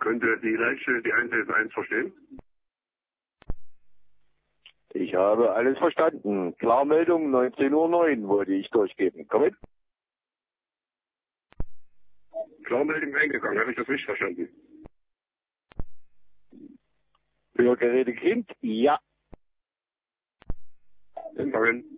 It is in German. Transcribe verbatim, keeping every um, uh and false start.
Könnte die Leitstelle die eins eins eins verstehen? Ich habe alles verstanden. Klarmeldung neunzehn Uhr neun wollte ich durchgeben. Komm mit. Klarmeldung eingegangen, habe ich das richtig verstanden? Hörgeräte Kind? Ja. Empfangen.